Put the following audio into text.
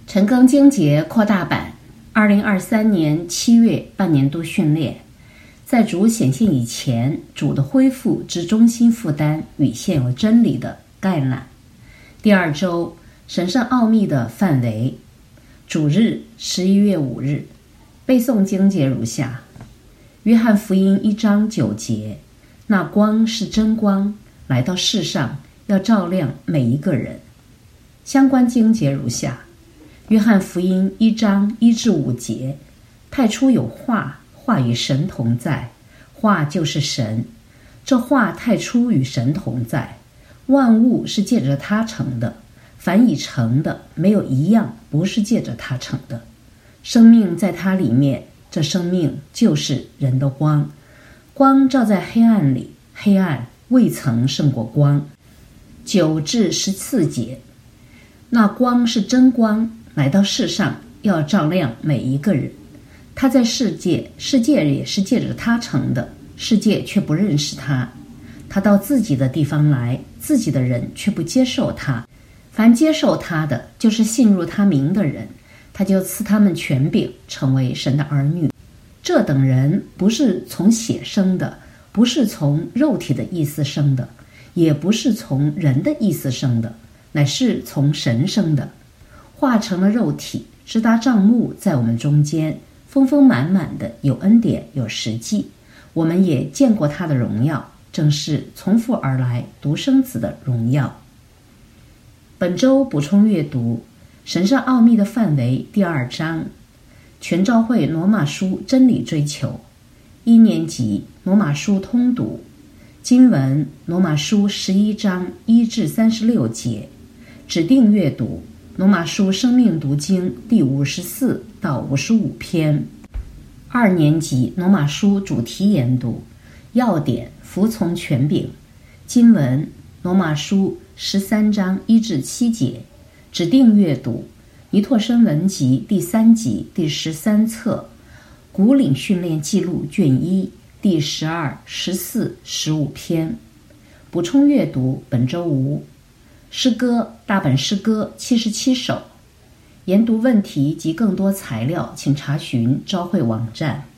陈庚经节扩大版2023年7月半年度训练，在主显现以前，主的恢复之中心负担与现有真理的概览。第二周神圣奥秘的范围，主日11月5日，背诵经节如下：约翰福音1章9节，那光是真光，来到世上要照亮每一个人。相关经节如下：约翰福音1章1至5节，太初有话，话与神同在，话就是神，这话太初与神同在，万物是借着他成的，凡已成的，没有一样不是借着他成的。生命在他里面，这生命就是人的光，光照在黑暗里，黑暗未曾胜过光。9至14节，那光是真光，来到世上要照亮每一个人。他在世界，世界也是借着他成的，世界却不认识他。他到自己的地方来，自己的人却不接受他。凡接受他的，就是信入他名的人，他就赐他们权柄，成为神的儿女。这等人不是从血生的，不是从肉体的意思生的，也不是从人的意思生的，乃是从神生的。化成了肉体，直达帐幕在我们中间，丰丰满满的有恩典有实际。我们也见过他的荣耀，正是从父而来独生子的荣耀。本周补充阅读神圣奥秘的范围第2章，全教会罗马书真理追求，1年级罗马书通读，经文罗马书11章1至36节，指定阅读罗马书生命读经第54到55篇。2年级罗马书主题研读，要点服从权柄，经文罗马书13章1至7节，指定阅读尼托生文集第3集第13册，古领训练记录卷1第12、14、15篇。补充阅读本周无诗歌大本诗歌77首。研读问题及更多材料，请查询朝会网站。